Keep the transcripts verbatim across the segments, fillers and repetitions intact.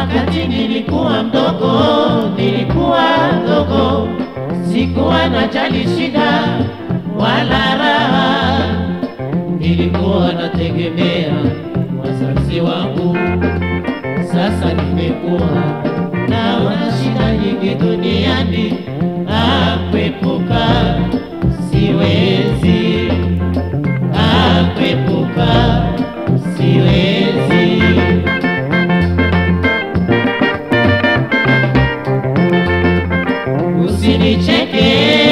Wakati nilikuwa mdogo, nilikuwa mdogo, sikuwa najali shida wala raha, nilikuwa nategemea wazazi wangu. Sasa nimekuwa naona shida nyingi duniani, akwepuka siwezi, akwepuka siwezi. Usinicheke,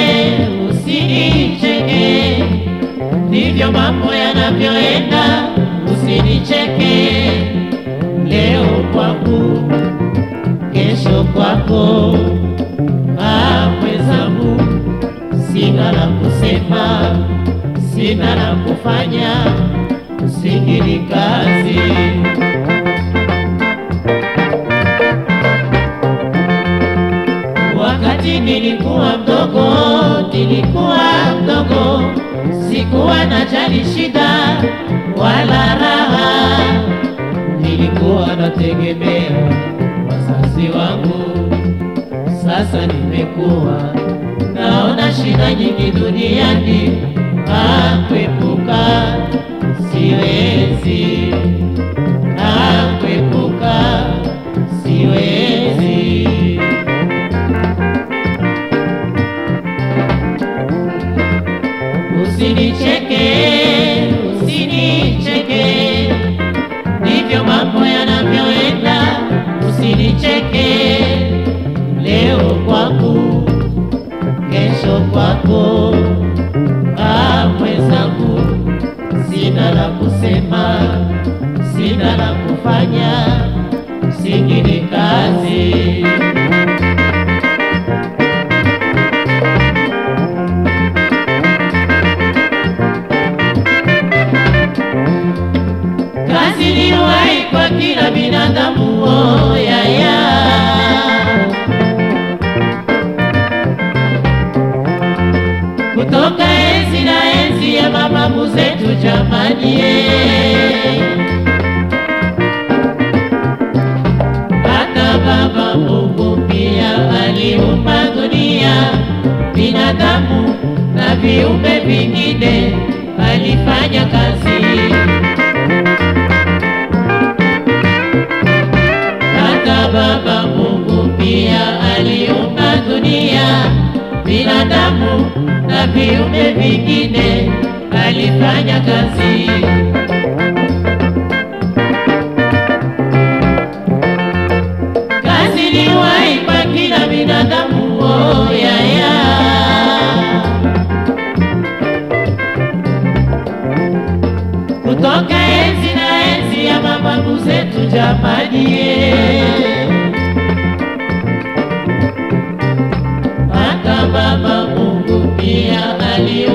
usinicheke, ndivyo mambo yanavyoenda. Usinicheke, leo kwangu, kesho kwako. Ah, mwenzangu, sina la kusema, sina la kufanya, usikiri kazi. Wakati nilikuwa mdogo, nilikuwa mdogo, sikuwa najali shida wala raha, nilikuwa nategemea wazazi wangu. Sasa nimekuwa naona shida nyingi duniani, akwepuka siwezi, akwepuka siwezi. Usinicheke, usinicheke, ndivyo mambo yanavyoenda. Usinicheke, leo kwangu, kesho kwako. Ah, mwenzangu, sina la kusema, sina la kufanya, usikiri kazi. Kazi ni uhai kwa kila binadamu, oh ya ya. Kutoka enzi na enzi ya mababu zetu jamani, hata Baba Mungu pia aliumba dunia, binadamu na viumbe vingine, alifanya kazi. Baba Mungu pia aliumba dunia, binadamu na viumbe vingine, alifanya kazi. Kazi ni uhai kwa kila binadamu, oh ya ya. Kutoka enzi na enzi ya mababu zetu jamani, hata Baba Mungu pia ali